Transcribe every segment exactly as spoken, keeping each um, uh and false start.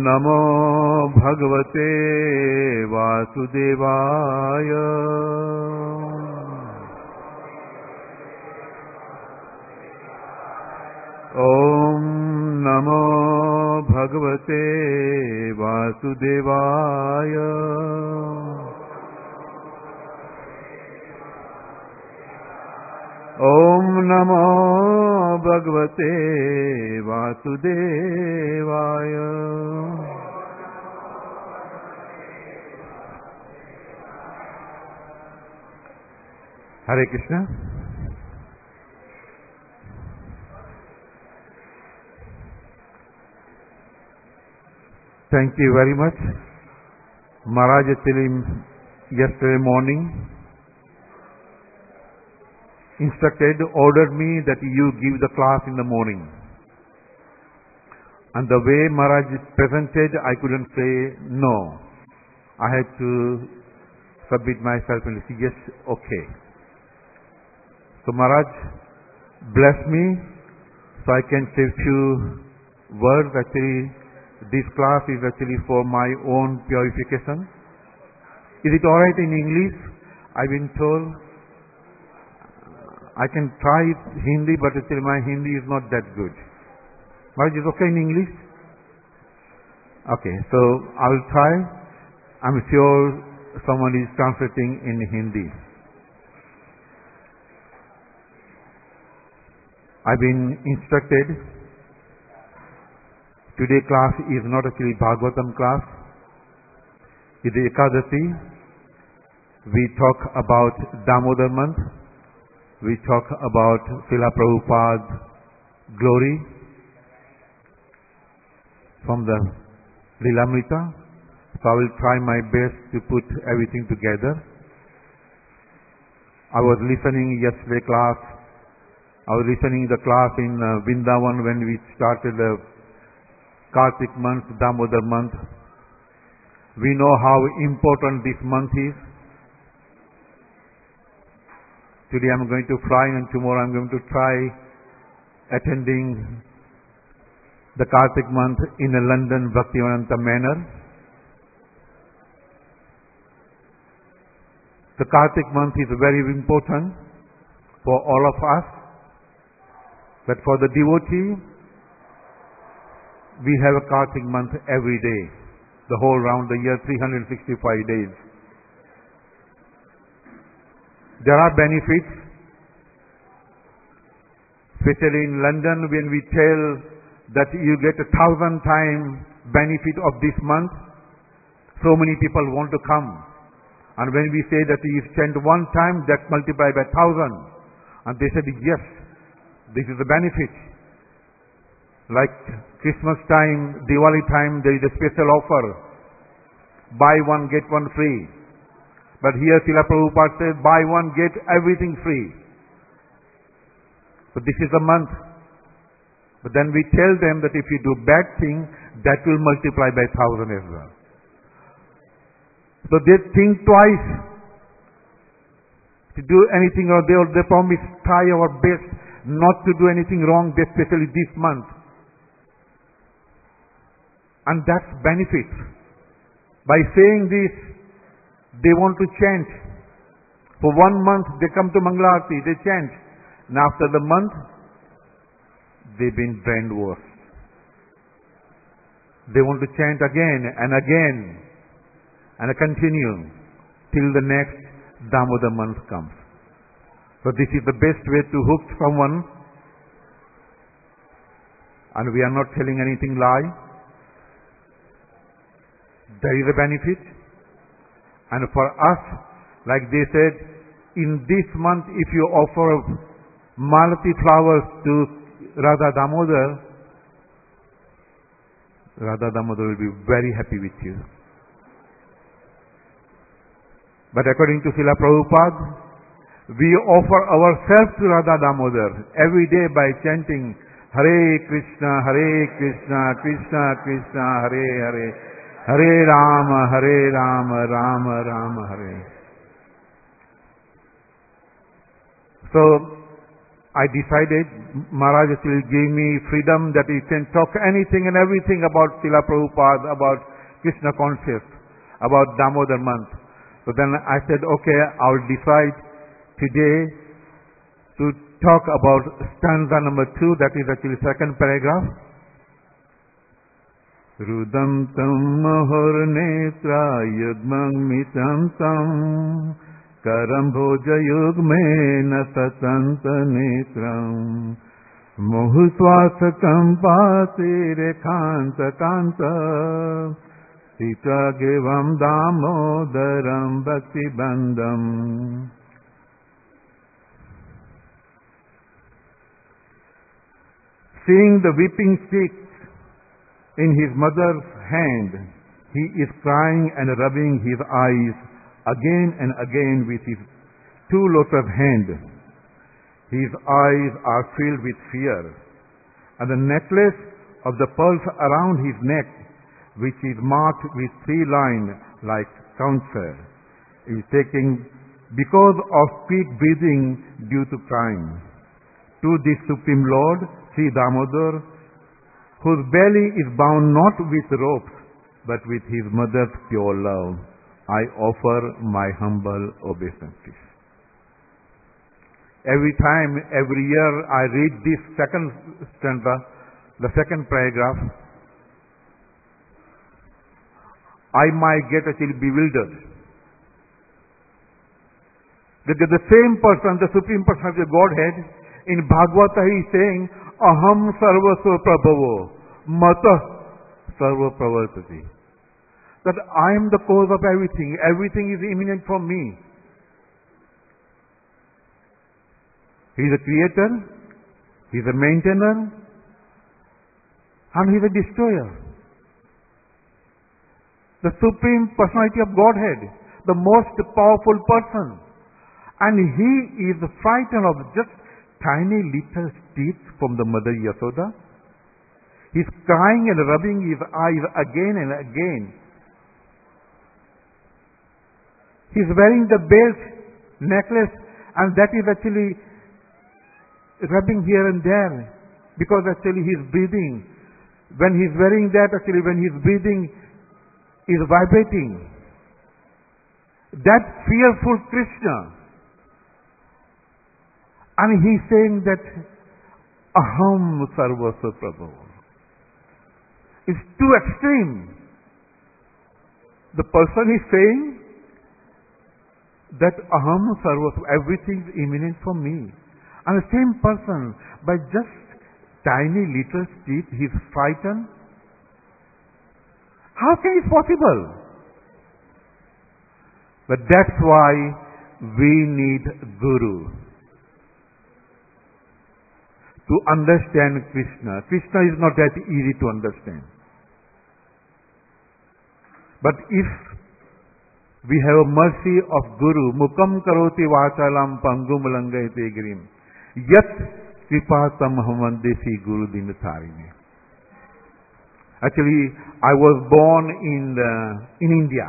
नमो भगवते वासुदेवाय। ओम नमो भगवते वासुदेवाय। ओम नमो भगवते वासुदेवाय। Hare Krishna. Thank you very much. Maharaj actually yesterday morning instructed, ordered me that you give the class in the morning. And the way Maharaj presented, I couldn't say no. I had to submit myself and say, yes, okay. So Maharaj bless me so I can say few words. Actually, this class is actually for my own purification. Is it alright in English? I've been told I can try Hindi, but actually my Hindi is not that good. Maharaj, is okay in English? Okay, so I will try. I'm sure someone is translating in Hindi. I've been instructed, today class is not actually Bhagavatam class. It is Ekadasi. We talk about Damodar month. We talk about Srila Prabhupada's glory from the Lilamrita. So I will try my best to put everything together. I was listening yesterday class. I was listening the class in uh, Vrindavan when we started the Kartik month, Damodar month. We know how important this month is. Today I am going to fly and tomorrow I am going to try attending the Kartik month in a London Bhaktivedanta manner. The Kartik month is very important for all of us, but for the devotee, we have a Kartik month every day, the whole round the year, three hundred sixty-five days. There are benefits, especially in London when we tell that you get a thousand time benefit of this month, so many people want to come. And when we say that you spend one time, that multiplied by thousand. And they said, yes, this is the benefit. Like Christmas time, Diwali time, there is a special offer. Buy one, get one free. But here Srila Prabhupada says, buy one, get everything free. So this is the month. But then we tell them that if you do bad thing, that will multiply by thousand as well. So they think twice to do anything, or they, they promise try our best not to do anything wrong, especially this month. And that's benefit. By saying this, they want to chant. For one month, they come to Mangalarti, they chant. And after the month, they've been brainwashed. They want to chant again and again and continue till the next Damodar month comes. So this is the best way to hook someone. And we are not telling anything lie. There is a benefit. And for us, like they said, in this month if you offer malati flowers to Radha Damodar, Radha Damodar will be very happy with you. But according to Srila Prabhupada, we offer ourselves to Radha Damodar every day by chanting Hare Krishna, Hare Krishna, Krishna Krishna, Hare Hare, Hare Rama, Hare Rama, Rama Rama, Hare. So, I decided, Maharaj actually gave me freedom that he can talk anything and everything about Srila Prabhupada, about Krishna conscious, about Damodar month. So then I said, okay, I'll decide today to talk about stanza number two, that is actually second paragraph. Rudam tam mahor netra yugmang mitam tam karam bhoja yugme na satanta netram mohu swasa kampase rekhanta kanta sita gevam damodaram bhakti bandham. Seeing the weeping sticks in his mother's hand, he is crying and rubbing his eyes again and again with his two lotus hands. His eyes are filled with fear, and the necklace of the pearls around his neck, which is marked with three lines like counsel, is taking because of quick breathing due to crying. To this Supreme Lord, Sri Damodar, whose belly is bound not with ropes, but with his mother's pure love, I offer my humble obeisances. Every time, every year I read this second stanza, the second paragraph, I might get actually bewildered. That the same person, the Supreme Person of the Godhead, in Bhagavata he is saying, Aham sarvasva prabhavo, mata sarva pravartati. That I am the cause of everything. Everything is imminent from me. He is a creator, he is a maintainer, and he is a destroyer. The Supreme Personality of Godhead, the most powerful person. And he is frightened of just tiny little teeth from the mother Yasoda. He is crying and rubbing his eyes again and again. He is wearing the belt, necklace, and that is actually rubbing here and there, because actually he is breathing. When he is wearing that, actually when he is breathing, he is vibrating. That fearful Krishna. And he is saying that Aham sarvasva prabhu. It's too extreme. The person is saying that Aham sarvasva, everything is imminent from me. And the same person, by just tiny little teeth, he is frightened. How can it be possible? But that's why we need Guru. To understand Krishna. Krishna is not that easy to understand. But if we have a mercy of Guru, Mukam karoti vachalam pangum langayate girim, yat kripatam hamandesi Guru dinatharine. Actually, I was born in the, in India.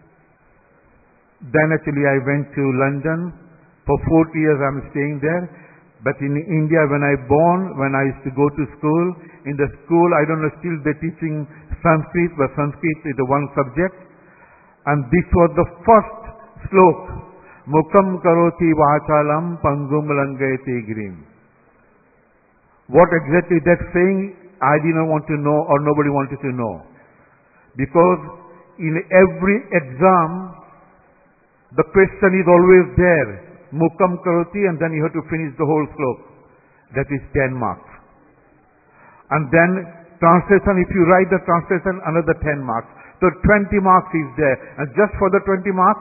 Then actually I went to London. For forty years I am staying there. But in India, when I born, when I used to go to school, in the school, I don't know, still they're teaching Sanskrit, but Sanskrit is the one subject. And this was the first slok. Mukam karoti vachalam pangum langayate girim. What exactly that saying, I didn't want to know, or nobody wanted to know. Because in every exam, the question is always there. Mukam karoti, and then you have to finish the whole slok. That is ten marks. And then translation, if you write the translation, another ten marks. So twenty marks is there. And just for the twenty marks,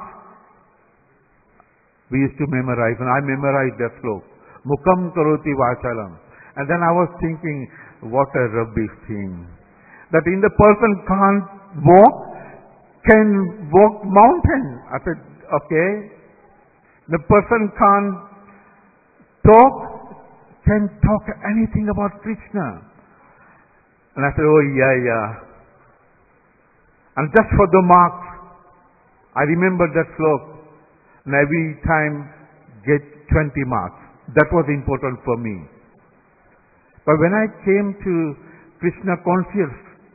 we used to memorize. And I memorized that slok. Mukam karoti vachalam. And then I was thinking, what a rubbish thing. That in the person can't walk, can walk mountain. I said, okay. The person can't talk, can talk anything about Krishna. And I said, oh yeah, yeah. And just for the marks, I remember that slok. And every time get twenty marks. That was important for me. But when I came to Krishna conscious,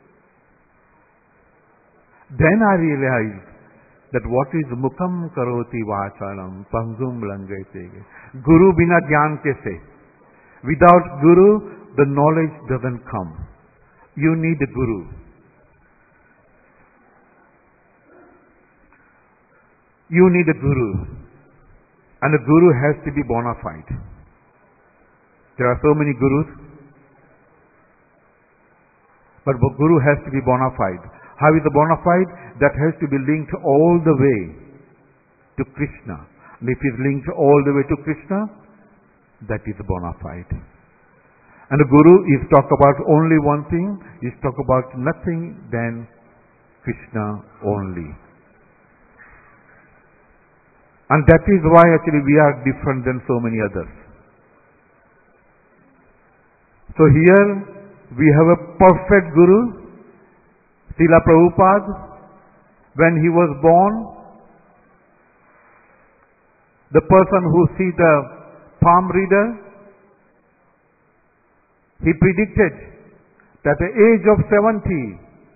then I realized that what is mukam karoti vachalam pangum langate. Guru bina gyan kaise. Without Guru, the knowledge doesn't come. You need a Guru. You need a Guru. And a Guru has to be bona fide. There are so many Gurus. But the Guru has to be bona fide. How is the bona fide? That has to be linked all the way to Krishna. And if it is linked all the way to Krishna, that is bona fide. And the Guru is talk about only one thing, is talk about nothing than Krishna only. And that is why actually we are different than so many others. So here we have a perfect Guru, Srila Prabhupada. When he was born, the person who sees the palm reader, he predicted that at the age of seventy,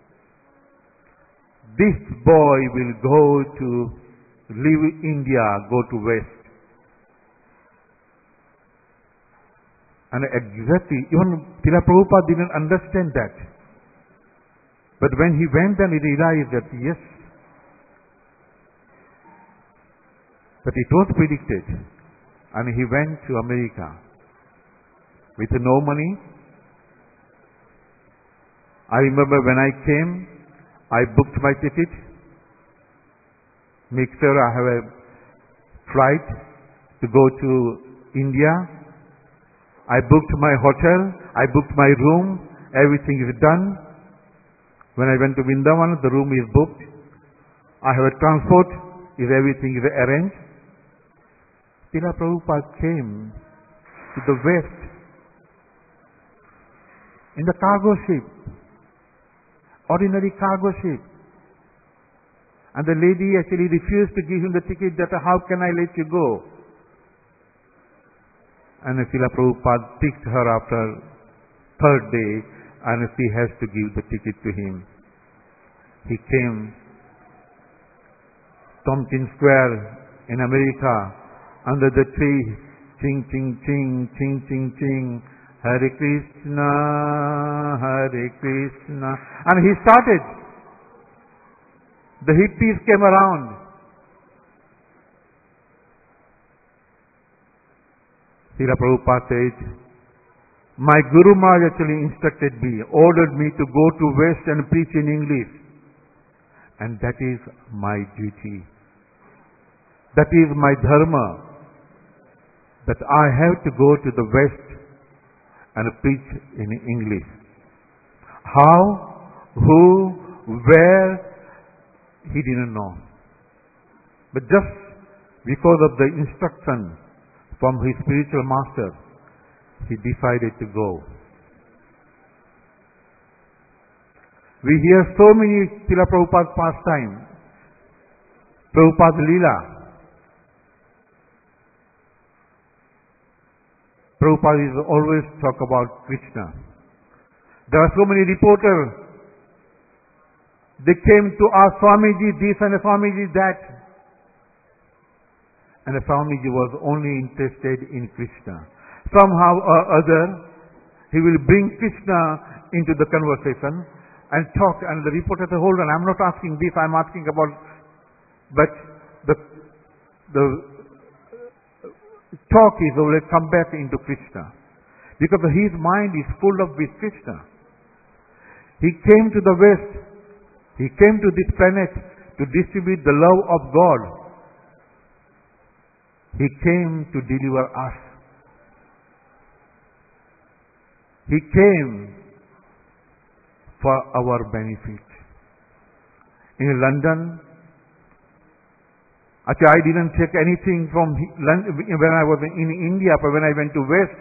this boy will go to leave India, go to West. And exactly, even Srila Prabhupada didn't understand that. But when he went and he realized that yes, that it was predicted, and he went to America with no money. I remember when I came, I booked my ticket, make sure I have a flight to go to India. I booked my hotel, I booked my room, everything is done. When I went to Vrindavan, the room is booked. I have a transport, is everything is arranged. Srila Prabhupada came to the West in the cargo ship, ordinary cargo ship. And the lady actually refused to give him the ticket, that how can I let you go? And Srila Prabhupada picked her after third day, and she has to give the ticket to him. He came Tompkins Square in America, under the tree, ching, ching, ching, ching, ching, ching, Hare Krishna, Hare Krishna. And he started. The hippies came around. Srila Prabhupada said, my Guru Maharaj actually instructed me, ordered me to go to West and preach in English. And that is my duty. That is my dharma. That I have to go to the West and preach in English. How, who, where, he didn't know. But just because of the instruction from his spiritual master, he decided to go. We hear so many Srila Prabhupada's pastime, Prabhupada Leela. Prabhupada is always talk about Krishna. There are so many reporters. They came to ask Swamiji this and Swamiji that. And the Swamiji was only interested in Krishna. Somehow or other, he will bring Krishna into the conversation and talk. And the reporter said, hold on, I'm not asking this, I'm asking about... But the, the talk is always come back into Krishna. Because his mind is full of with Krishna. He came to the West. He came to this planet to distribute the love of God. He came to deliver us. He came for our benefit. In London, actually I didn't take anything from London when I was in India, but when I went to West,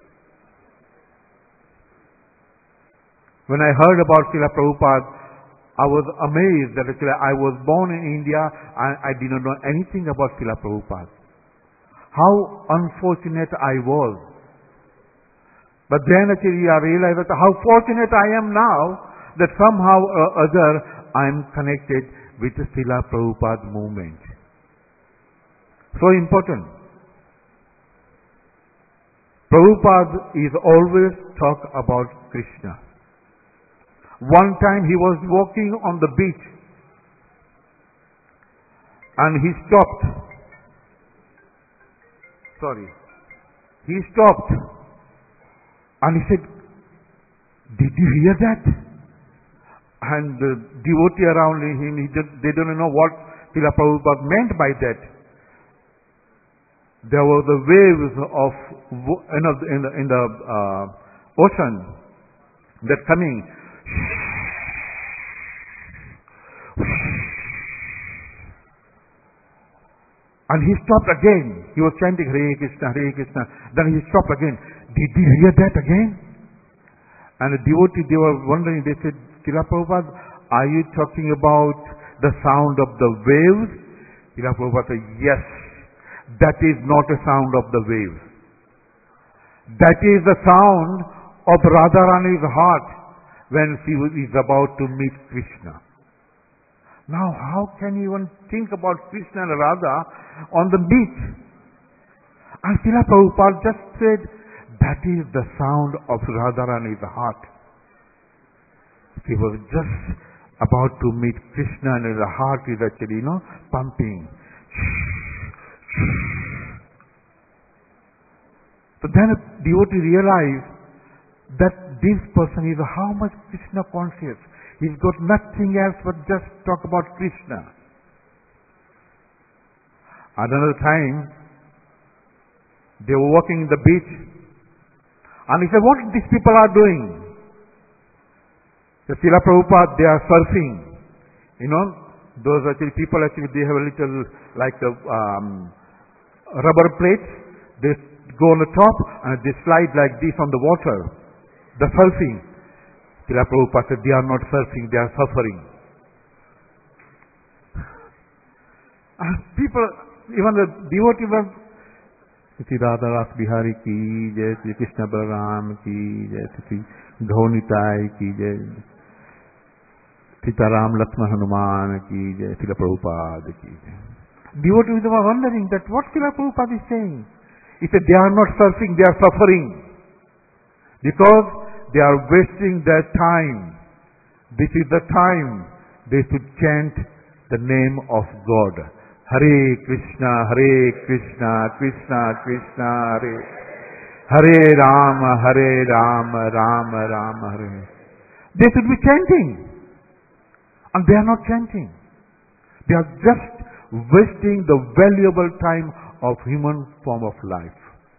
when I heard about Srila Prabhupada, I was amazed that actually I was born in India and I did not know anything about Srila Prabhupada. how unfortunate I was. But then actually I realized that how fortunate I am now that somehow or other I am connected with the Srila Prabhupada movement. So important. Prabhupada is always talk about Krishna. One time he was walking on the beach and he stopped. Sorry. He stopped and he said, "Did you hear that?" And the devotee around him, he did, they don't know what Srila Prabhupada meant by that. There were the waves of you know, in the, in the uh, ocean that coming. And he stopped again. He was chanting Hare Krishna, Hare Krishna. Then he stopped again. Did you hear that again? And the devotee, they were wondering, they said, Srila Prabhupada, are you talking about the sound of the waves? Srila Prabhupada said, yes, that is not a sound of the waves. That is the sound of Radharani's heart when she is about to meet Krishna. Now, how can you even think about Krishna and Radha on the beach? And Srila Prabhupada just said, that is the sound of Radharani's heart. She was just about to meet Krishna and her heart is actually, you know, pumping. So then a devotee realized that this person is how much Krishna conscious. He's got nothing else but just talk about Krishna. Another time, they were walking in the beach, and he said, what these people are doing? The Srila Prabhupada, they are surfing. You know, those actually people actually, they have a little like a um, rubber plates. They go on the top and they slide like this on the water. The surfing. Srila Prabhupada said, they are not surfing, they are suffering. And people, even the devotee were, Sri Radha Ras Bihari ki jai, Sri Krishna Balaram ki jai, Sri Dhonitai ki jai, Sitaram Lakshman Hanuman ki jai, Srila Prabhupada ki jai. Devotees were wondering that what Srila Prabhupada is saying. He said, they are not surfing, they are suffering. Because they are wasting their time. This is the time they should chant the name of God. Hare Krishna, Hare Krishna, Krishna Krishna, Hare Hare Rama, Hare Rama, Rama Rama, Hare. They should be chanting. And they are not chanting. They are just wasting the valuable time of human form of life.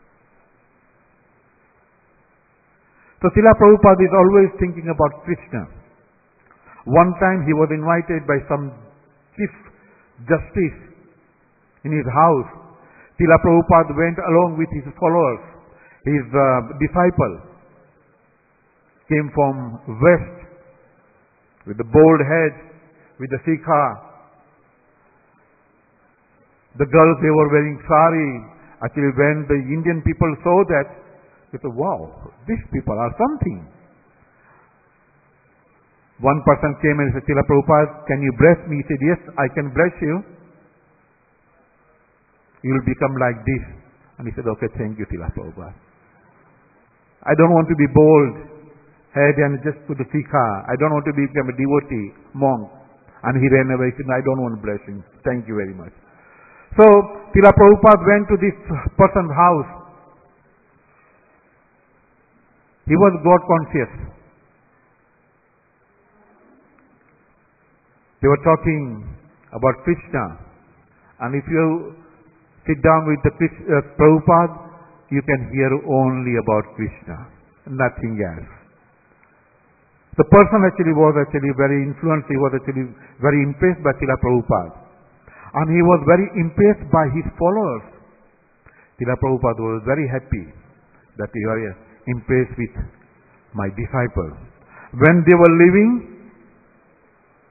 So Srila Prabhupada is always thinking about Krishna. One time he was invited by some chief justice in his house. Srila Prabhupada went along with his followers. His uh, disciple came from west with the bald head, with the sikha. The girls, they were wearing sari. Actually, when the Indian people saw that, they said, wow, these people are something. One person came and said, Srila Prabhupada, can you bless me? He said, yes, I can bless you. You will become like this. And he said, okay, thank you, Srila Prabhupada. I don't want to be bold head and just put the sikha. I don't want to become a devotee, monk. And he ran away. He said, I don't want blessings. Thank you very much. So, Srila Prabhupada went to this person's house. He was God conscious. They were talking about Krishna. And if you sit down with the uh, Prabhupada, you can hear only about Krishna, nothing else. The person actually was actually very influenced, he was actually very impressed by Srila Prabhupada. And he was very impressed by his followers. Srila Prabhupada was very happy that you are impressed with my disciples. When they were leaving,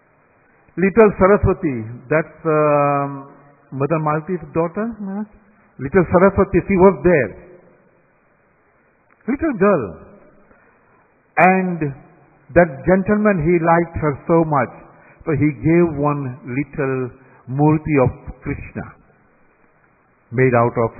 little Saraswati, that's um, Mother Malti's daughter, Little Saraswati, she was there. Little girl. And that gentleman, he liked her so much. So he gave one little murti of Krishna, made out of,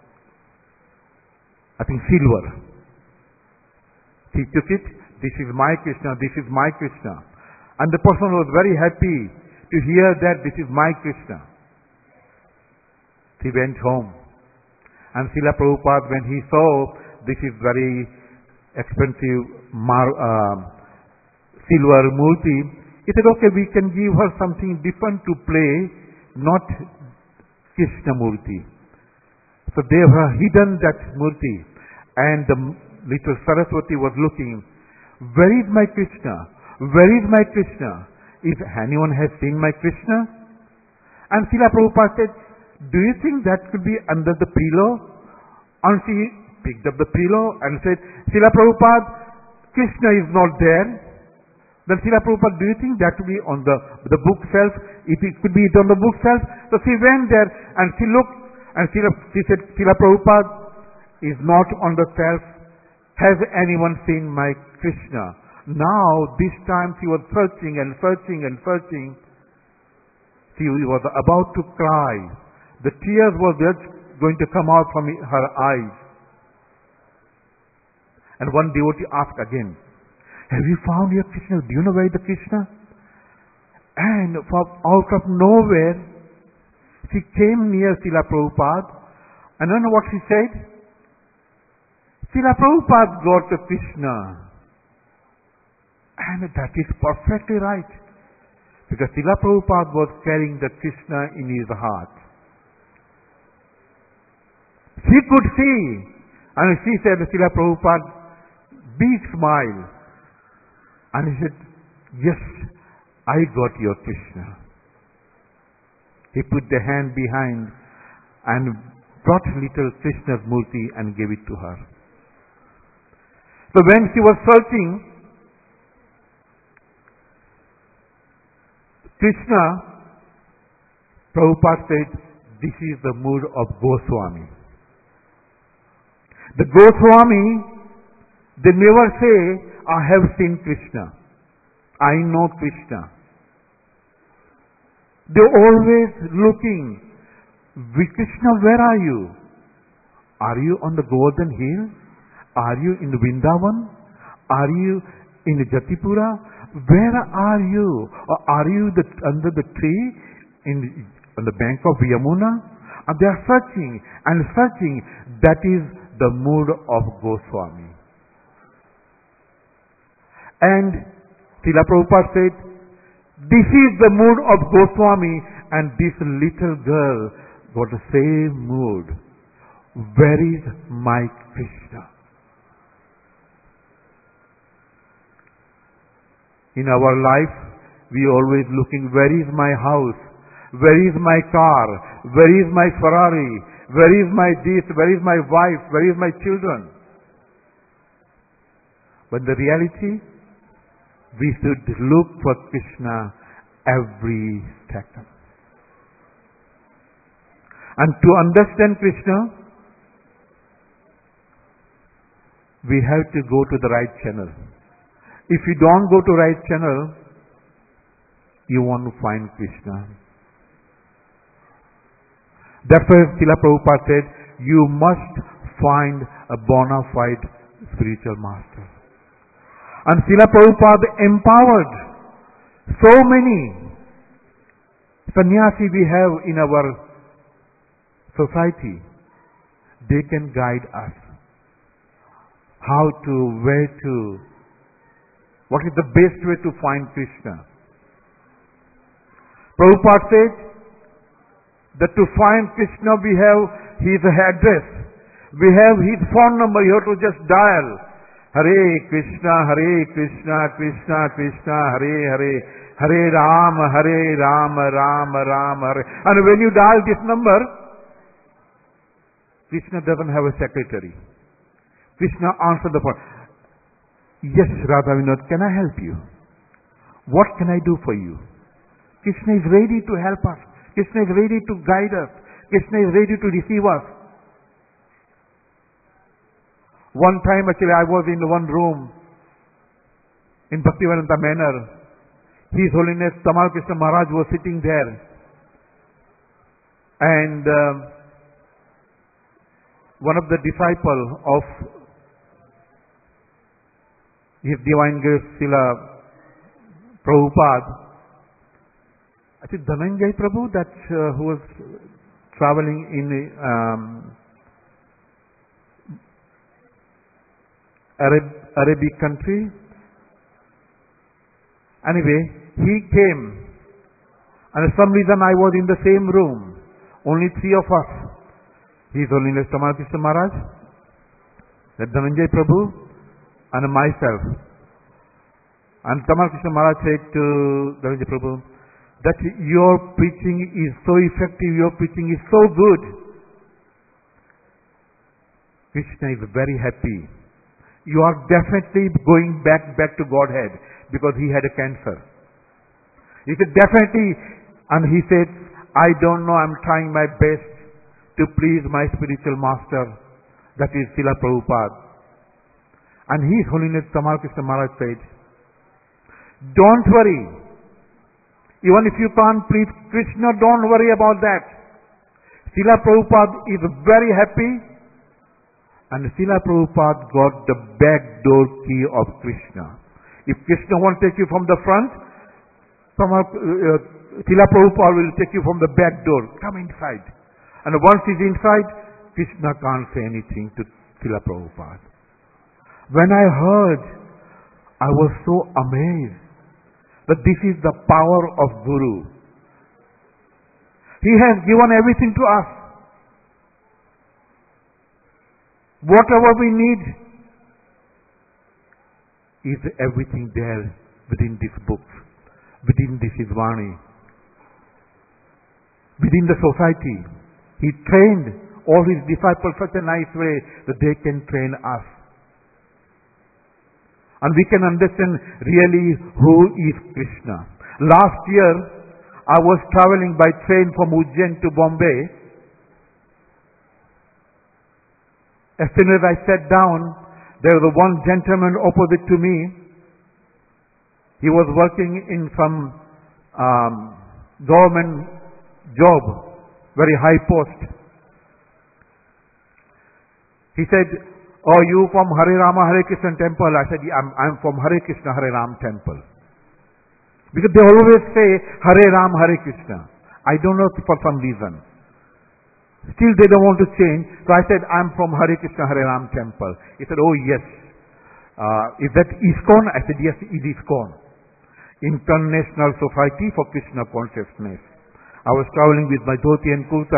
I think, silver. He took it. This is my Krishna, this is my Krishna. And the person was very happy to hear that this is my Krishna. He went home. And Srila Prabhupada, when he saw this is very expensive mar, uh, silver murti, he said, okay, we can give her something different to play, not Krishna murti. So they have hidden that murti. And the little Saraswati was looking, where is my Krishna? Where is my Krishna? If anyone has seen my Krishna? And Srila Prabhupada said, do you think that could be under the pillow? And she picked up the pillow and said, Srila Prabhupada, Krishna is not there. Then Srila Prabhupada, do you think that could be on the, the book shelf? If it could be it on the book shelf? So she went there and she looked and Srila, she said, Srila Prabhupada is not on the shelf. Has anyone seen my Krishna? Now, this time she was searching and searching and searching. She was about to cry. The tears were just going to come out from her eyes. And one devotee asked again, have you found your Krishna? Do you know where is the Krishna? And from out of nowhere, she came near Srila Prabhupada. And you know what she said? Srila Prabhupada got the Krishna. And that is perfectly right. Because Srila Prabhupada was carrying the Krishna in his heart. She could see. And she said, Srila Prabhupada, big smile. And he said, yes, I got your Krishna. He put the hand behind and brought little Krishna's murti and gave it to her. So when she was searching, Krishna, Prabhupada said, this is the mood of Goswami. The Goswami, they never say, I have seen Krishna. I know Krishna. They're always looking, Krishna, where are you? Are you on the Golden Hill? Are you in Vrindavan? Are you in Jatipura? Where are you? Or are you the, under the tree in, on the bank of Yamuna? And they are searching and searching. That is the mood of Goswami. And Srila Prabhupada said, this is the mood of Goswami, and this little girl got the same mood. Where is my Krishna? In our life, we always looking, where is my house? Where is my car? Where is my Ferrari? Where is my this? Where is my wife? Where is my children? But the reality, we should look for Krishna every second. And to understand Krishna, we have to go to the right channel. If you don't go to right channel, you won't find Krishna. That's why Srila Prabhupada said, you must find a bona fide spiritual master. And Srila Prabhupada empowered so many sannyasi we have in our society. They can guide us. How to, where to, what is the best way to find Krishna? Prabhupada said that to find Krishna we have his address. We have his phone number. You have to just dial. Hare Krishna, Hare Krishna, Krishna Krishna, Hare Hare, Hare Rama, Hare Rama, Rama Rama, Hare. And when you dial this number, Krishna doesn't have a secretary. Krishna answered the phone. Yes, Radha Vinod, can I help you? What can I do for you? Krishna is ready to help us. Krishna is ready to guide us. Krishna is ready to receive us. One time actually I was in one room in Bhaktivedanta Manor. His Holiness Tamal Krishna Maharaj was sitting there. And uh, one of the disciples of His Divine Grace Srila Prabhupada, I think Dhananjay Prabhu, that uh, who was traveling in um, Arab, Arabic country. Anyway, he came, and for some reason I was in the same room, only three of us. His Holiness Tamal Krishna Maharaj, that Dhananjay Prabhu, and myself. And Tamal Krishna Maharaj said to Dhananjay Prabhu that your preaching is so effective, your preaching is so good. Krishna is very happy. You are definitely going back back to Godhead because he had a cancer. He said definitely, and he said, I don't know, I'm trying my best to please my spiritual master, that is Srila Prabhupada. And His Holiness Tamal Krishna Maharaj said, don't worry. Even if you can't please Krishna, don't worry about that. Srila Prabhupada is very happy, and Srila Prabhupada got the back door key of Krishna. If Krishna wants to take you from the front, Tamal, uh, Srila Prabhupada will take you from the back door. Come inside. And once he's inside, Krishna can't say anything to Srila Prabhupada. When I heard, I was so amazed that this is the power of Guru. He has given everything to us. Whatever we need is everything there within this book, within this Vani, within the society. He trained all his disciples such a nice way that they can train us. And we can understand really who is Krishna. Last year, I was traveling by train from Ujjain to Bombay. As soon as I sat down, there was one gentleman opposite to me. He was working in some um, government job, very high post. He said, oh, you from Hare Rama Hare Krishna temple? I said, yeah, I'm, I'm from Hare Krishna Hare Ram temple. Because they always say Hare Ram Hare Krishna. I don't know for some reason. Still they don't want to change. So I said, I'm from Hare Krishna Hare Ram temple. He said, oh yes. Uh, is that ISKCON? I said, yes, it is ISKCON. International Society for Krishna Consciousness. I was traveling with my dhoti and kurta.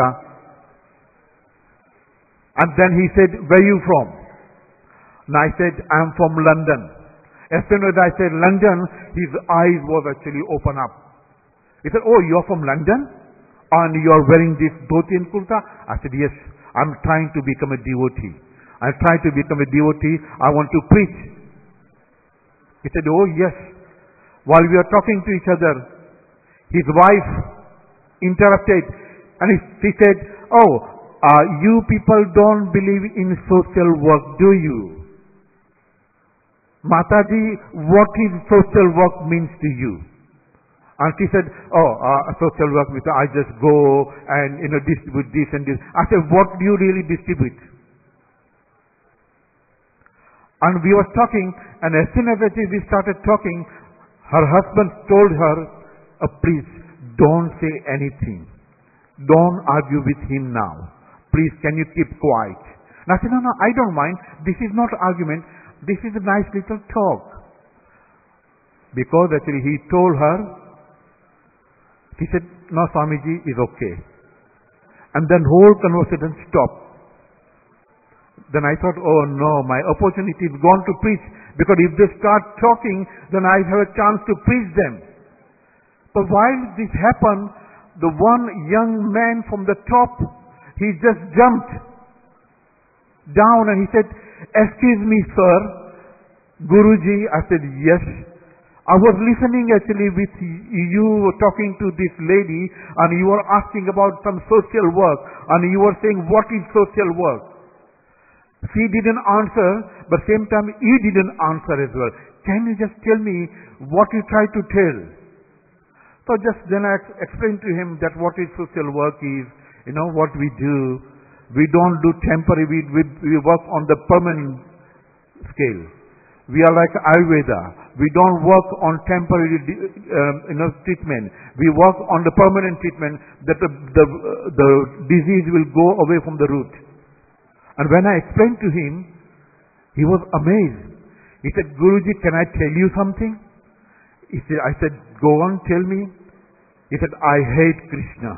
And then he said, where are you from? And I said, I'm from London. As soon as I said London, his eyes was actually open up. He said, oh, you're from London? And you're wearing this dhoti and kurta? I said, yes, I'm trying to become a devotee. I'm trying to become a devotee. I want to preach. He said, oh, yes. While we were talking to each other, his wife interrupted. And he said, oh, uh, you people don't believe in social work, do you? Mataji, what is social work means to you? And she said, oh, uh, social work, I just go and, you know, distribute this and this. I said, what do you really distribute? And we were talking, and as soon as we started talking, her husband told her, oh, please, don't say anything. Don't argue with him now. Please, can you keep quiet? And I said, no, no, I don't mind. This is not argument. This is a nice little talk. Because actually he told her, he said, no, Swamiji is okay. And then whole conversation stopped. Then I thought, oh no, my opportunity is gone to preach. Because if they start talking, then I have a chance to preach them. But while this happened, the one young man from the top, he just jumped down and he said, excuse me, sir, Guruji. I said, yes. I was listening actually with you talking to this lady and you were asking about some social work and you were saying, what is social work? She didn't answer, but same time he didn't answer as well. Can you just tell me what you try to tell? So just then I ex- explained to him that what is social work is, you know, what we do. We don't do temporary, we, we, we work on the permanent scale. We are like Ayurveda. We don't work on temporary um, you know, treatment. We work on the permanent treatment that the, the, the disease will go away from the root. And when I explained to him, he was amazed. He said, Guruji, can I tell you something? He said, I said, go on, tell me. He said, I hate Krishna.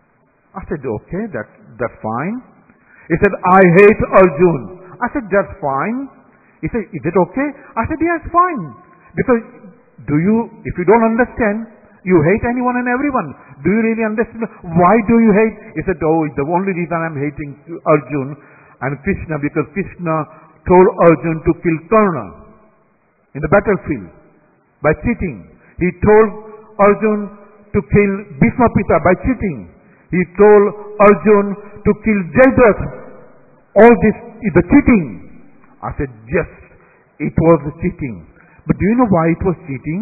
I said, okay, that, that's fine. He said, I hate Arjun. I said, that's fine. He said, is it okay? I said, yes, fine. Because do you, if you don't understand, you hate anyone and everyone. Do you really understand? Why do you hate? He said, oh, the only reason I'm hating Arjun and Krishna, because Krishna told Arjun to kill Karna in the battlefield by cheating. He told Arjun to kill Bhismapita by cheating. He told Arjun to kill Jayadratha. All this is the cheating. I said, yes, it was cheating. But do you know why it was cheating?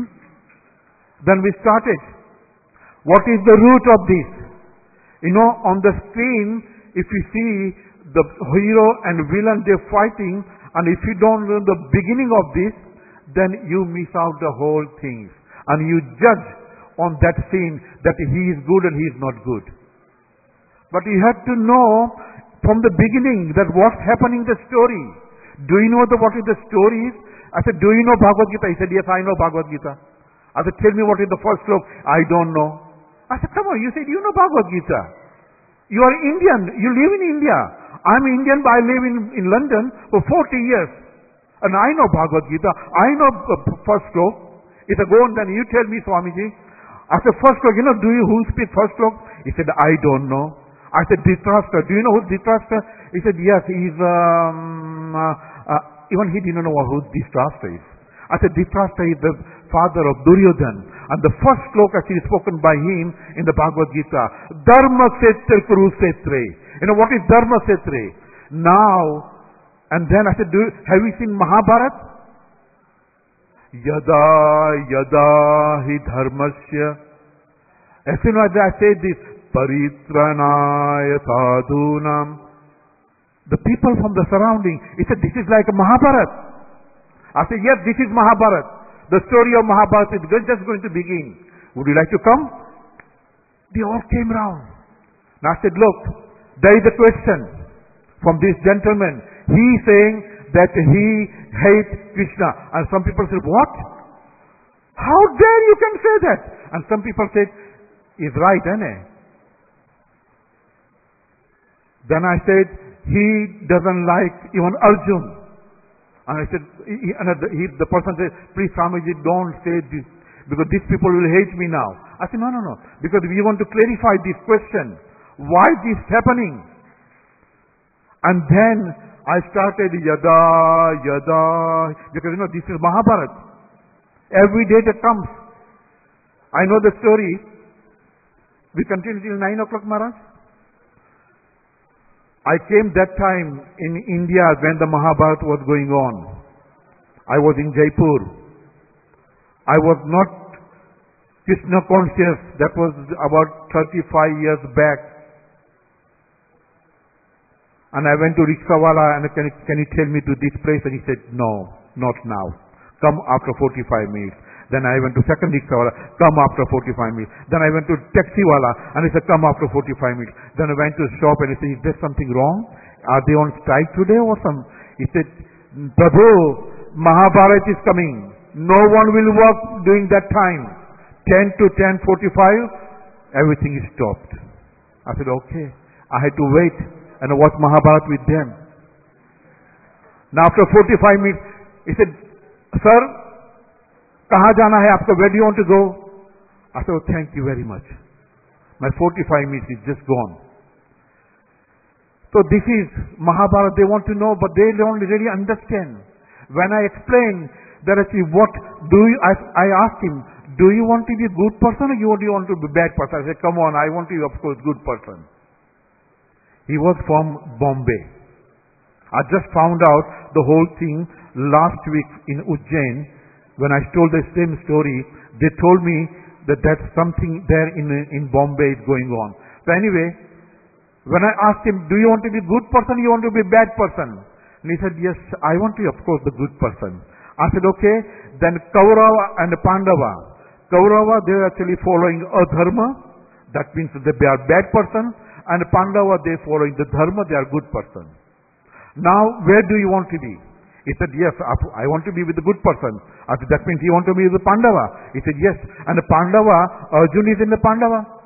Then we started. What is the root of this? You know, on the screen, if you see the hero and villain, they're fighting, and if you don't know the beginning of this, then you miss out the whole thing. And you judge on that scene that he is good and he is not good. But you have to know from the beginning that what's happening in the story. Do you know the, what is the story is? I said, do you know Bhagavad Gita? He said, yes, I know Bhagavad Gita. I said, tell me what is the first sloka. I don't know. I said, come on, you said you know Bhagavad Gita. You are Indian. You live in India. I'm Indian, but I live in, in London for forty years. And I know Bhagavad Gita. I know uh, first sloka. He said, go on then, you tell me, Swamiji. I said, first sloka, you know, do you who speak first sloka? He said, I don't know. I said, Dhritarashtra. Do you know who Dhritarashtra? He said, yes, he's, um, uh, uh, even he didn't know who Dhritarashtra is. I said, Dhritarashtra is the father of Duryodhan. And the first sloka actually spoken by him in the Bhagavad Gita. Dharma Setra Kurukshetre. You know, what is Dharma Setra? Now, and then I said, do, have you seen Mahabharata? Yada yada hi dharmasya. As soon as I say this, paritranaya sadhunam, the people from the surrounding, he said, this is like a Mahabharata. I said, yes, this is Mahabharata. The story of Mahabharata is just going to begin. Would you like to come? They all came round. And I said, look, there is a question from this gentleman. He is saying that he hates Krishna. And some people said, what? How dare you can say that? And some people said, he's right, isn't it? Then I said, he doesn't like even Arjun. And I said, he, and the, he, the person said, please Swamiji, don't say this, because these people will hate me now. I said, no, no, no, because we want to clarify this question. Why this happening? And then I started yada, yada, because you know, this is Mahabharata. Every day that comes. I know the story. We continue till nine o'clock, Maharaj. I came that time in India when the Mahabharata was going on. I was in Jaipur. I was not Krishna conscious. That was about thirty-five years back. And I went to Rickshawala and can, can you tell me to this place? And he said, no, not now. Come after forty-five minutes. Then I went to second rickshawala, come after forty-five minutes. Then I went to taxiwala and he said, come after forty-five minutes. Then I went to shop and he said, is there something wrong? Are they on strike today or some? He said, Prabhu, Mahabharata is coming. No one will work during that time. ten to ten forty-five, everything is stopped. I said, okay. I had to wait and watch Mahabharata with them. Now after forty-five minutes, he said, sir, kahan jana hai aapka? Where do you want to go? I said, oh, thank you very much. My forty-five minutes is just gone. So this is Mahabharata. They want to know, but they don't really understand. When I explain that actually what do you, I, I asked him, do you want to be a good person or you, do you want to be a bad person? I said, come on, I want to be of course good person. He was from Bombay. I just found out the whole thing last week in Ujjain when I told the same story. They told me that that's something there in in Bombay is going on. So anyway, when I asked him, do you want to be a good person or you want to be a bad person? And he said, yes, I want to be, of course, the good person. I said, okay, then Kaurava and Pandava. Kaurava, they are actually following Adharma. That means that they are bad person. And Pandava, they are following the Dharma, they are good person. Now, where do you want to be? He said, yes, I want to be with the good person. I said, that means you want to be with the Pandava. He said, yes. And the Pandava, Arjuna is in the Pandava.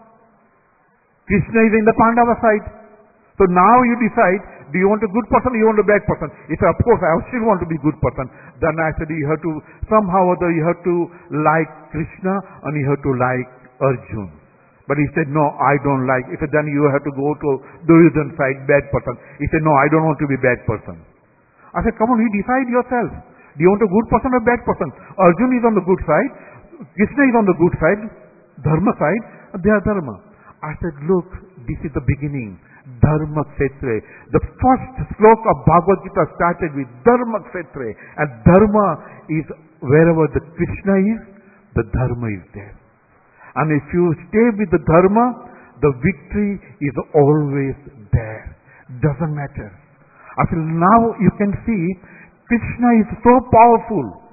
Krishna is in the Pandava side. So now you decide, do you want a good person or you want a bad person? He said, of course, I still want to be a good person. Then I said, you have to, somehow or other, you have to like Krishna and you have to like Arjuna. But he said, no, I don't like. He said, then you have to go to Duryodhana side, bad person. He said, no, I don't want to be bad person. I said, come on, you decide yourself. Do you want a good person or bad person? Arjuna is on the good side. Krishna is on the good side. Dharma side. They are Dharma. I said, look, this is the beginning. Dharma Kshetre. The first sloka of Bhagavad Gita started with Dharma Kshetre. And Dharma is wherever the Krishna is, the Dharma is there. And if you stay with the Dharma, the victory is always there. Doesn't matter. I said, now you can see Krishna is so powerful.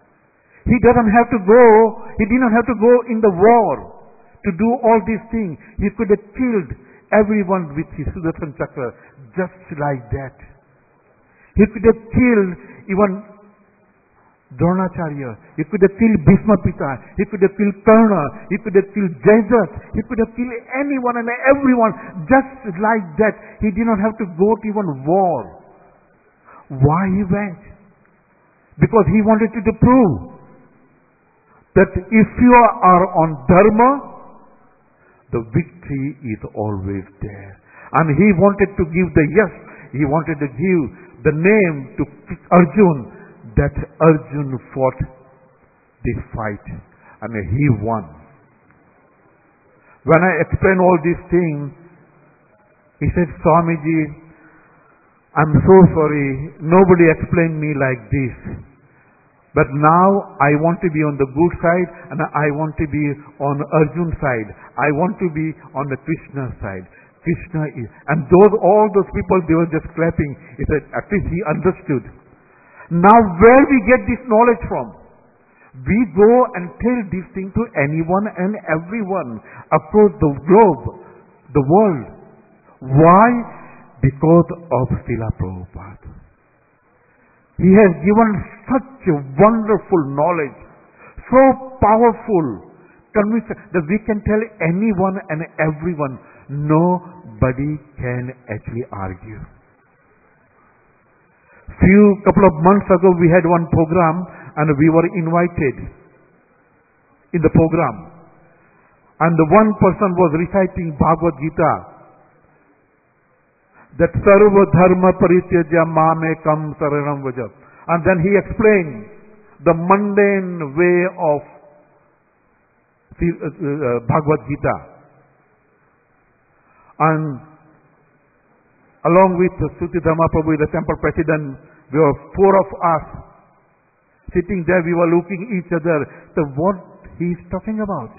He doesn't have to go, he did not have to go in the war to do all these things. He could have killed everyone with his Sudarshan Chakra just like that. He could have killed even Dronacharya. He could have killed Bhishma Pita. He could have killed Karna. He could have killed Jayadrat. He could have killed anyone and everyone just like that. He did not have to go to even war. Why he went? Because he wanted to prove that if you are on Dharma, the victory is always there. And he wanted to give the yes. He wanted to give the name to Arjuna, that Arjuna fought this fight and he won. When I explain all these things, he said, Swamiji, I'm so sorry, nobody explained me like this. But now I want to be on the good side and I want to be on Arjuna side. I want to be on the Krishna side. Krishna is, and those, all those people, they were just clapping. He said, at least he understood. Now where we get this knowledge from? We go and tell this thing to anyone and everyone across the globe, the world. Why? Because of Srila Prabhupada. He has given such a wonderful knowledge, so powerful, convincing that we can tell anyone and everyone. Nobody can actually argue. Few couple of months ago we had one program and we were invited in the program. And the one person was reciting Bhagavad Gita. That sarva dharma parityajya mamekam saranam vaja. And then he explained the mundane way of the, uh, uh, Bhagavad Gita. And along with Suti Dhamma Prabhu, the temple president, we were four of us sitting there. We were looking each other. So what he is talking about?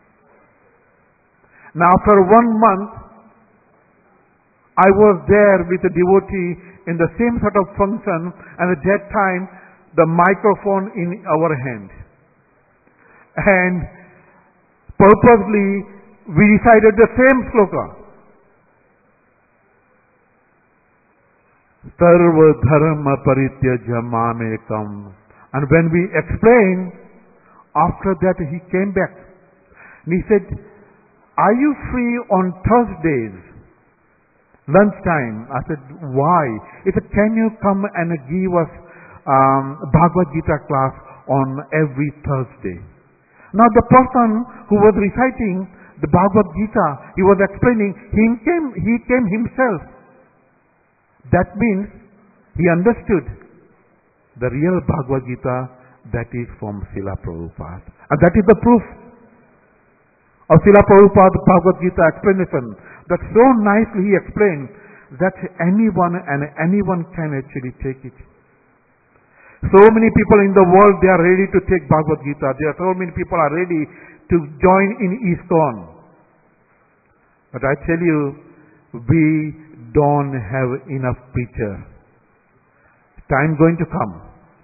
Now after one month, I was there with a devotee in the same sort of function, and at that time the microphone in our hand. And purposely we recited the same sloka. Sarva dharma parityajya mamekam. And when we explained, after that he came back. And he said, are you free on Thursdays? Lunchtime. I said, why? He said, can you come and give us um, Bhagavad Gita class on every Thursday? Now the person who was reciting the Bhagavad Gita, he was explaining, he came, he came himself. That means he understood the real Bhagavad Gita that is from Srila Prabhupada. And that is the proof of Srila Prabhupada's Bhagavad Gita explanation. That so nicely he explained that anyone and anyone can actually take it. So many people in the world, they are ready to take Bhagavad Gita. There are so many people are ready to join in ISKCON. But I tell you, we don't have enough preachers. Time going to come.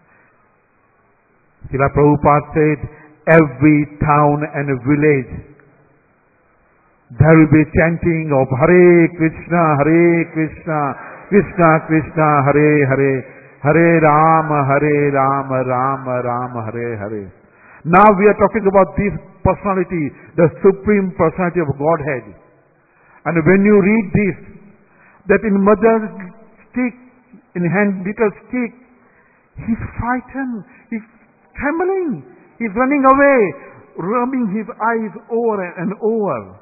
Srila Prabhupada said, every town and village, there will be chanting of Hare Krishna, Hare Krishna, Krishna Krishna, Hare Hare, Hare Rama, Hare Rama, Rama Rama, Hare Hare. Now we are talking about this personality, the Supreme Personality of Godhead. And when you read this, that in mother's stick, in hand little stick, he's frightened, he's trembling, he's running away, rubbing his eyes over and over.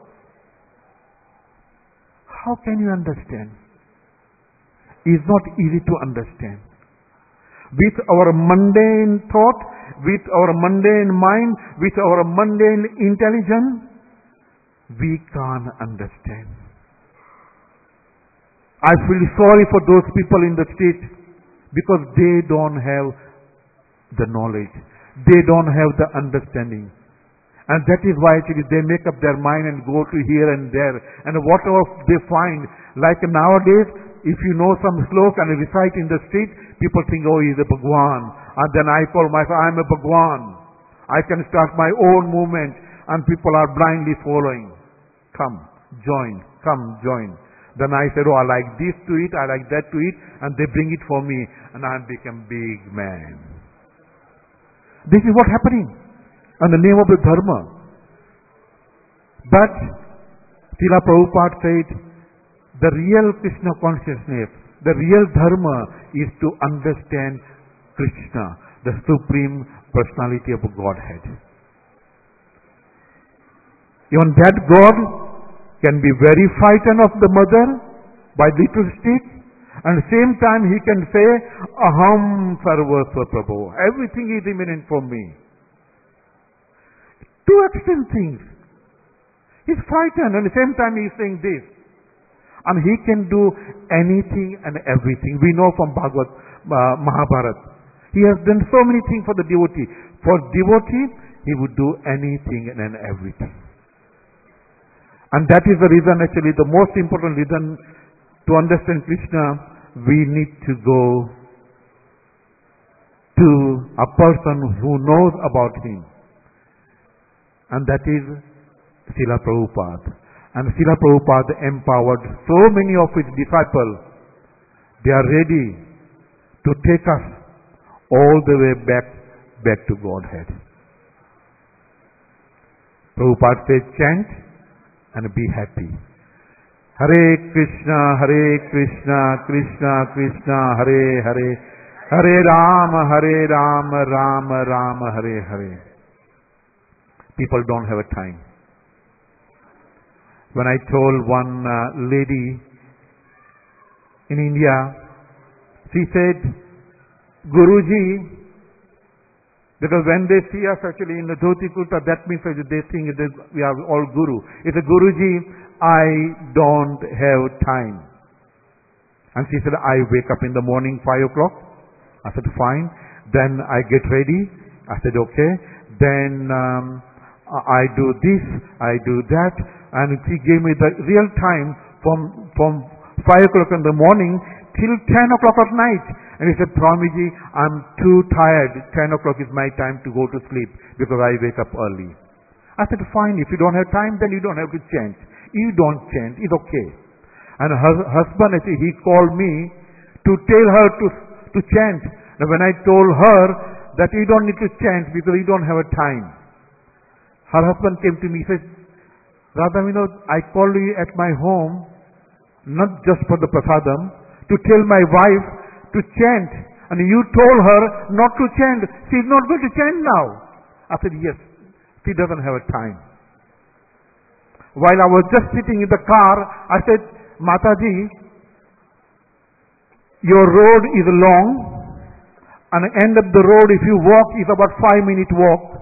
How can you understand? It's not easy to understand. With our mundane thought, with our mundane mind, with our mundane intelligence, we can't understand. I feel sorry for those people in the street because they don't have the knowledge. They don't have the understanding. And that is why actually they make up their mind and go to here and there. And whatever they find, like nowadays, if you know some slok and recite in the street, people think, oh, he's a Bhagwan. And then I call myself, I'm a Bhagwan. I can start my own movement and people are blindly following. Come, join, come, join. Then I said, oh, I like this to eat, I like that to eat, and they bring it for me, and I become big man. This is what's happening in the name of the Dharma. But Srila Prabhupada said, the real Krishna consciousness, the real Dharma is to understand Krishna, the Supreme Personality of Godhead. Even that God can be very frightened of the mother by little stick, and same time he can say, Aham Sarvasva Prabhu. Everything is imminent for me. Two extreme things. He's frightened and at the same time he's saying this. And he can do anything and everything. We know from Bhagavad uh, Mahabharata. He has done so many things for the devotee. For devotee, he would do anything and everything. And that is the reason, actually, the most important reason to understand Krishna, we need to go to a person who knows about him. And that is Srila Prabhupada. And Srila Prabhupada empowered so many of his disciples. They are ready to take us all the way back, back to Godhead. Prabhupada said, chant and be happy. Hare Krishna, Hare Krishna, Krishna Krishna, Hare Hare, Hare Rama, Hare Rama, Rama Rama, Hare Hare. People don't have a time. When I told one uh, lady in India, she said, Guruji, because when they see us actually in the dhoti kurta, that means that they think that we are all Guru. It's a Guruji, I don't have time. And she said, I wake up in the morning five o'clock. I said, fine. Then I get ready. I said, okay. Then um, I do this, I do that. And she gave me the real time from, from five o'clock in the morning till ten o'clock at night. And he said, Swamiji, I'm too tired. ten o'clock is my time to go to sleep because I wake up early. I said, fine, if you don't have time, then you don't have to chant. You don't chant, it's okay. And her husband, actually, he called me to tell her to, to chant. And when I told her that you don't need to chant because you don't have a time. Her husband came to me, he said, Radha Vinod, I called you at my home, not just for the prasadam, to tell my wife to chant. And you told her not to chant. She is not going to chant now. I said, yes, she doesn't have a time. While I was just sitting in the car, I said, Mataji, your road is long, and the end of the road, if you walk, is about five minute walk.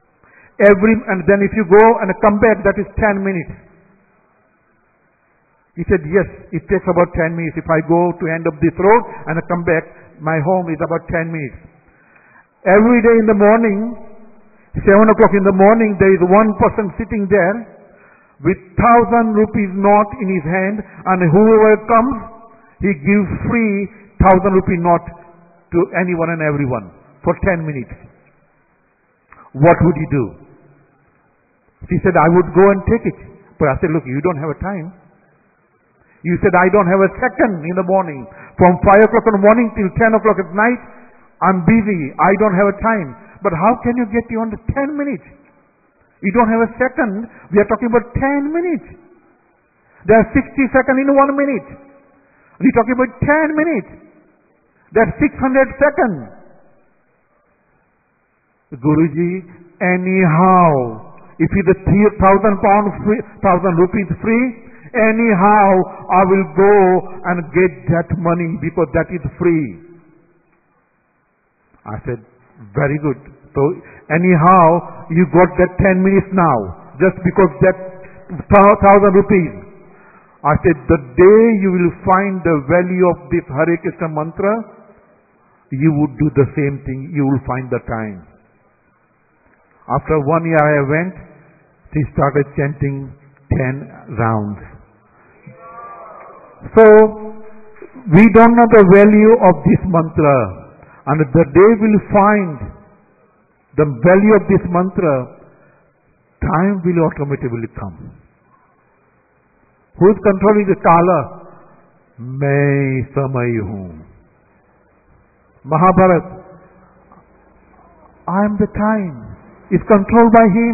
Every, and then if you go and come back, that is ten minutes. He said, yes, it takes about ten minutes. If I go to end of this road and I come back, my home is about ten minutes. Every day in the morning, seven o'clock in the morning, there is one person sitting there with thousand rupees note in his hand, and whoever comes, he gives free thousand rupee note to anyone and everyone for ten minutes. What would he do? He said, I would go and take it. But I said, look, you don't have a time. You said, I don't have a second in the morning. From five o'clock in the morning till ten o'clock at night, I'm busy. I don't have a time. But how can you get beyond the ten minutes? You don't have a second. We are talking about ten minutes. There are sixty seconds in one minute. We're talking about ten minutes. There are six hundred seconds. Guruji, anyhow, if it's a three thousand pounds free, thousand rupees free, anyhow, I will go and get that money because that is free. I said, very good. So anyhow, you got that ten minutes now, just because that thousand rupees. I said, the day you will find the value of this Hare Krishna mantra, you would do the same thing. You will find the time. After one year I went, she started chanting ten rounds. So, we don't know the value of this mantra. And the day we'll find the value of this mantra, time will automatically come. Who is controlling the kala? Main samay hoon. Mahabharat, I am the time. It's controlled by him.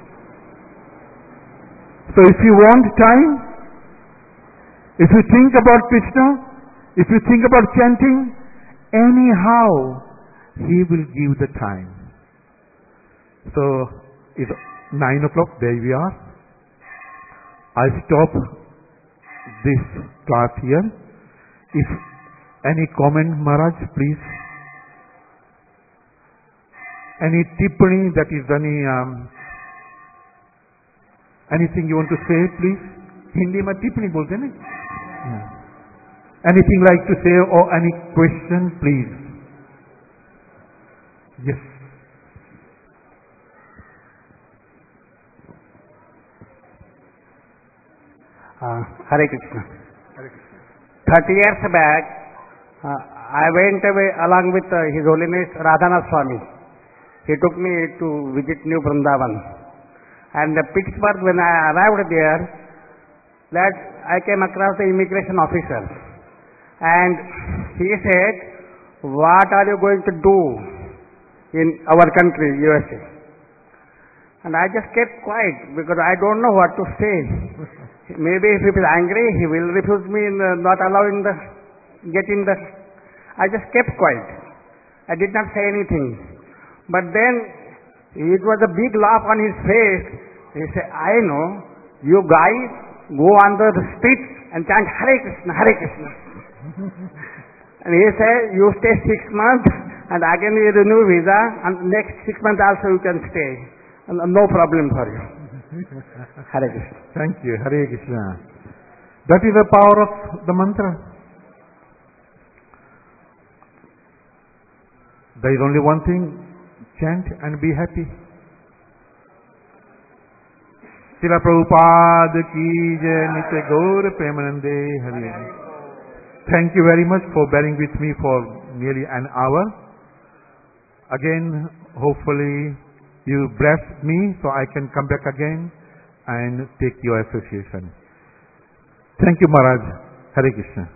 So if you want time, if you think about Krishna, if you think about chanting, anyhow, he will give the time. So, it's nine o'clock, there we are. I stop this class here. If any comment, Maharaj, please. Any tippani, that is any, um, anything you want to say, please? Hindi mein tippani bolte hain. Yeah. Anything like to say or any question, please? Yes. Uh, Hare Krishna. Hare Krishna. Thirty years back, uh, I went away along with uh, His Holiness Radhanath Swami. He took me to visit New Vrindavan. And the Pittsburgh, when I arrived there, that I came across the immigration officer. And he said, what are you going to do in our country, U S A? And I just kept quiet because I don't know what to say. Maybe if he is angry, he will refuse me in the, not allowing the, get in the, I just kept quiet. I did not say anything. But then, it was a big laugh on his face. He said, I know, you guys go on the street and chant Hare Krishna, Hare Krishna. And he said, you stay six months and again you renew visa and next six months also you can stay. No problem for you. Hare Krishna. Thank you, Hare Krishna. That is the power of the mantra. There is only one thing, chant and be happy. Srila Prabhupada ki jai, Nitya Gaur Premanande Hare. Thank you very much for bearing with me for nearly an hour. Again, hopefully you blessed me so I can come back again and take your association. Thank you, Maharaj. Hare Krishna.